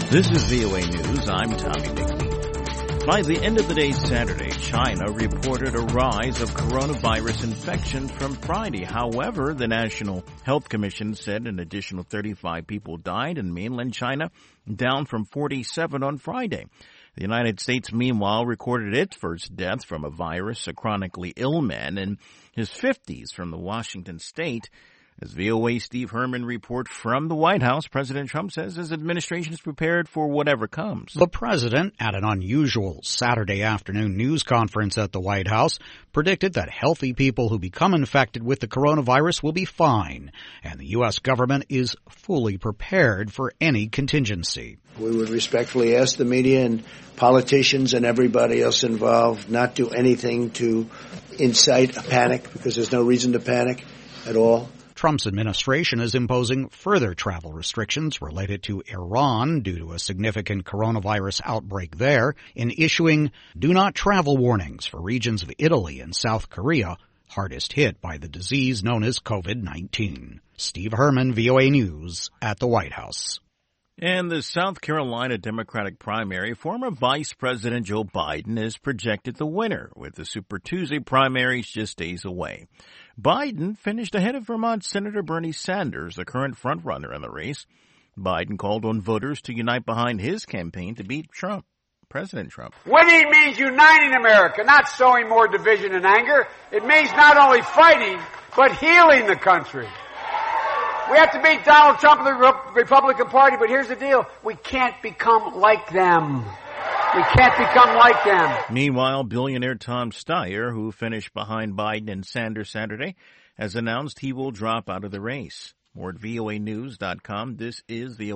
This is VOA News. I'm Tommy Dixon. By the end of the day Saturday, China reported a rise of coronavirus infections from Friday. However, the National Health Commission said an additional 35 people died in mainland China, down from 47 on Friday. The United States, meanwhile, recorded its first death from a virus, a chronically ill man in his 50s from the Washington state. As VOA Steve Herman report from the White House, President Trump says his administration is prepared for whatever comes. The president, at an unusual Saturday afternoon news conference at the White House, predicted that healthy people who become infected with the coronavirus will be fine, and the U.S. government is fully prepared for any contingency. We would respectfully ask the media and politicians and everybody else involved not do anything to incite a panic, because there's no reason to panic at all. Trump's administration is imposing further travel restrictions related to Iran due to a significant coronavirus outbreak there, in issuing do not travel warnings for regions of Italy and South Korea, hardest hit by the disease known as COVID-19. Steve Herman, VOA News, at the White House. In the South Carolina Democratic primary, former Vice President Joe Biden is projected the winner, with the Super Tuesday primaries just days away. Biden finished ahead of Vermont Senator Bernie Sanders, the current frontrunner in the race. Biden called on voters to unite behind his campaign to beat Trump, President Trump. Winning means uniting America, not sowing more division and anger. It means not only fighting, but healing the country. We have to beat Donald Trump and the Republican Party, but here's the deal. We can't become like them. We can't become like them. Meanwhile, billionaire Tom Steyer, who finished behind Biden and Sanders Saturday, has announced he will drop out of the race. More at voanews.com. This is the